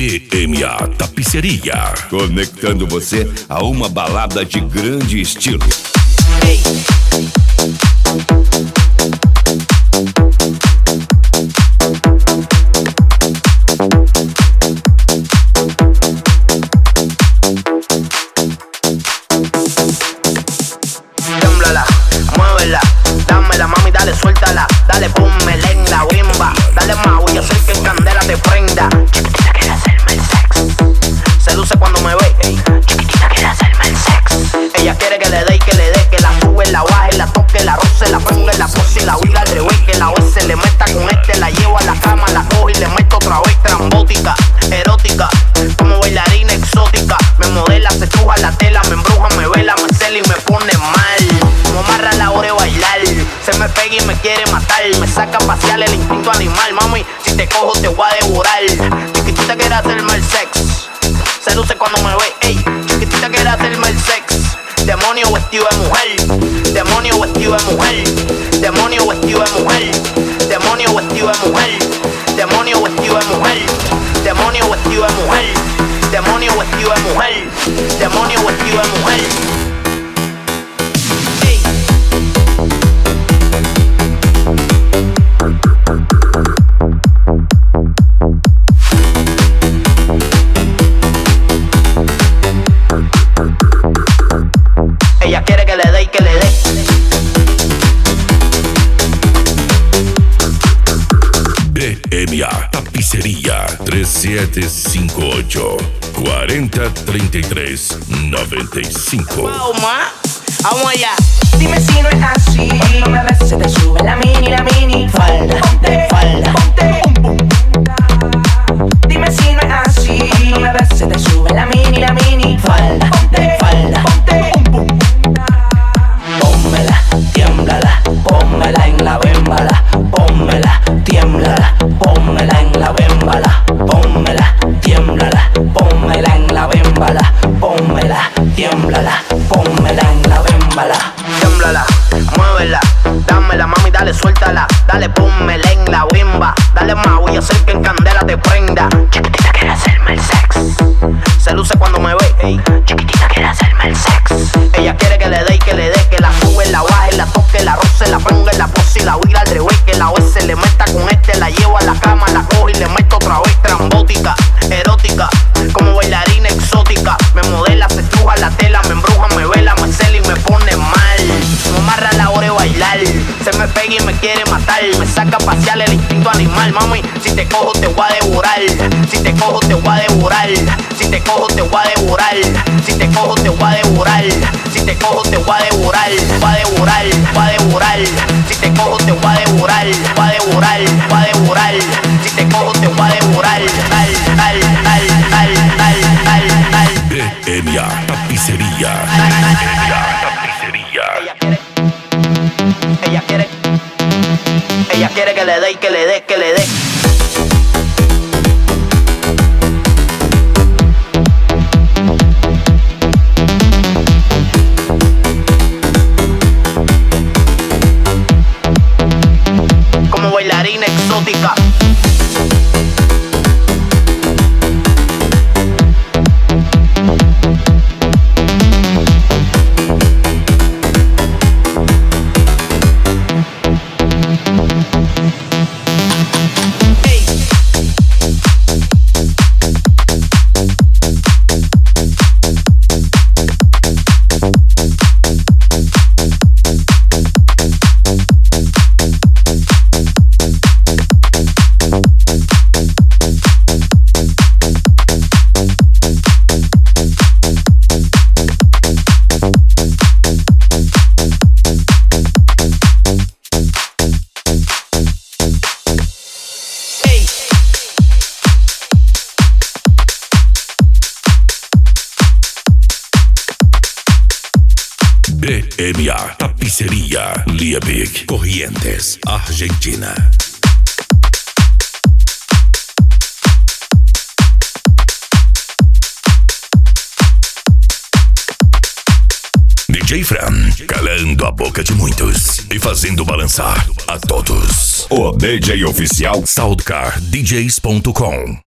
BMA Tapiceria, conectando você a uma balada de grande estilo. Hey. Témblala, muévela, dámela mami, dale, suéltala, dale, pónmela en la bimba, dale más, voy a hacer que en candela te prenda. Chiquitita quiere hacerme el sex, se luce cuando me ve, ey. Chiquitita quiere hacerme el sex, ella quiere que le dé y que le dé, que la sube, la baje, la toque, la roce, la ponga en la pose y la huila al revés, que la vez se le meta con la llevo a la cama, la cojo y le meto otra vez, trambótica, erótica, como bailarina exótica, me modela, se estruja la tela, me embruja, me vela, me cela y me pone mal, como amarra la hora de bailar, se me pega y me quiere matar, me saca a pasear el instinto animal, mami, si te cojo te voy a devorar, chiquitita quiere hacerme el sex, se luce cuando me ve, ey, chiquitita quiere hacerme el sex, demonio vestido de mujer, demonio vestido de mujer, demonio vestido de mujer, demonio vestido de mujer, demonio vestido de mujer, demonio vestido de mujer, demonio vestido de mujer, demonio vestido de mujer. Ella quiere que le dé y que le dé. BMA Tapiceria 3758 4033 95. Wow, ma, vamos allá. Dime si no es así. Cuando me ves se te sube la mini falda, de falda, ponte pum pum. Dime si no es así. Cuando me ves se te sube la mini falda, de falda, ponte pum pum. Pónmela, tiémblala, pónmela en la bembala, pónmela, tiémblala, pónmela en la bembala, pónmela, tiémblala, pónmela en la bembala, pónmela, tiémblala, pónmela en la bembala. Témblala, muévela, dámela mami, dale, suéltala, dale, pónmela en la bimba, dale más, voy a hacer que en candela te prenda. Chiquitita quiere hacerme el sex, se luce cuando me ve, ey. Chiquitita quiere hacerme el sex, ella quiere que le dé y que le dé, que la sube, la baje, la toque, la roce, la ponga en la pose y la huila al revés, que la vez se le meta con la llevo a la cama, la cojo y le meto otra vez, trambótica, erótica, como bailarina exótica, me modela, se estruja la tela, me embruja, me vela, me cela y me pone mal, me amarra la hora de bailar, se me pega y me quiere matar, me saca a pasear el instinto animal, mami, si te cojo te voy a devorar, si te cojo te voy a devorar, si te cojo te voy a devorar, si te cojo te voy a devorar, si te cojo te voy a devorar, voy a devorar, voy a devorar, si te cojo te voy a devorar, voy a devorar, voy a devorar, si te cojo te voy a devorar, BMA Tapiceria. BMA Tapiceria. Ella quiere que le dé y que le dé, que le dé. Como bailarina exótica. BMA Tapiceria, Liebig, Corrientes, Argentina. DJ Fran, calando a boca de muitos e fazendo balançar a todos. O DJ oficial SoundcarDJs.com